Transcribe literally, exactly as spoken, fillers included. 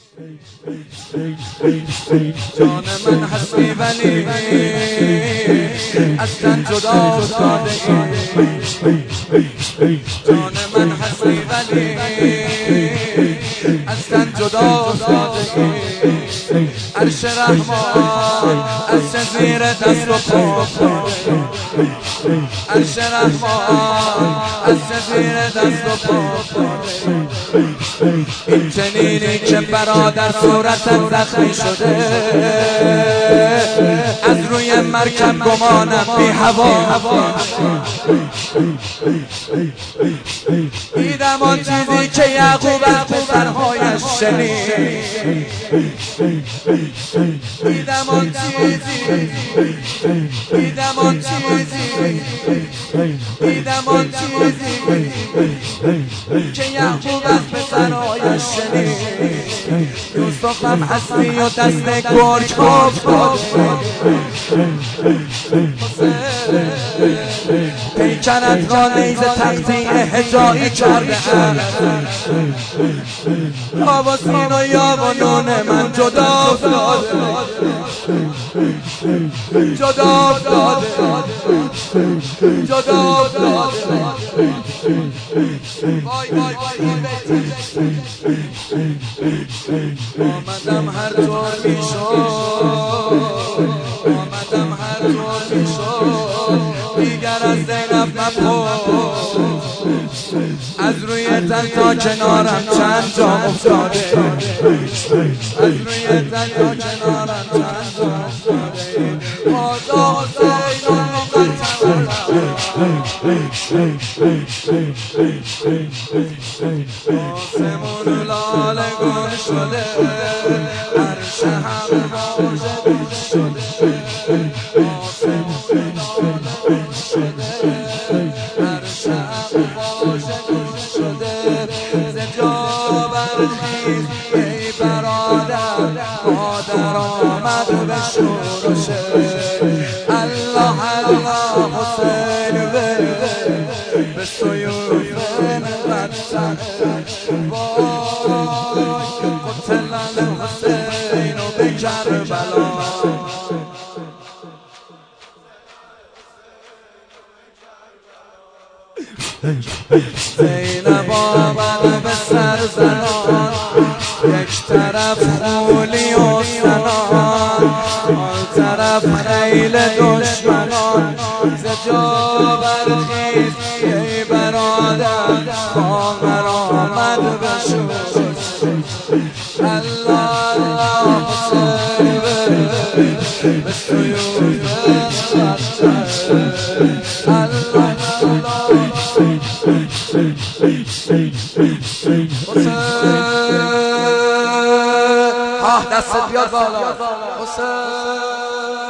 جان من هستی ولی از تن جدا افتاده ای، جان من هستی ولی از تن جدا افتاده ای، عرش رحمان از زیر دست و پا افتاده، عرش رحمان از زیر دست و پا افتاده. این چنینی که برادر صورتت زخمی شده، از روی مرکب گمانم بی هوا دیدم آن چیزی که یعقوب از پسرهایش شنید، دیدم آن چیزی دیدم آن چیزی دیدم آن چیزی که یعقوب از پسرهایش شنید. یوسف هم هستی و دست گرگ افتاده، پیکرت را نیز تقطیع هجایی کرده ام، یا و سین و یا و نون من جدا افتاده، جدا افتاده، جدا افتاده. وای وای وای آمدم هر طور میشد، آمدم هر طور میشد، دیگر از زینب مپرس، از روی تن تا کنارم چند جا افتاده، از روی تن تا کنارم چند جا افتاده. آزا حسین آسمون لاله گل شده، عرش هم واژه گل شده، آسمون لاله گل شده، عرش هم واژه گل شده. ز جا برخیز ای برادر، مادر آمد به شورشه، الله الله حسین به سیوف نبرد، وای قتل الحسین به کربلا. زینب آمد به سر زنان، یک طرف خولی و سنان، آن طرف خیل دشمنان. ز جا برخیز ای برادر، خواهر آمد به شورش، الله الله حسین به سیوف نبرد، الله الله حسین. آه دستت بیاد بالا حسین.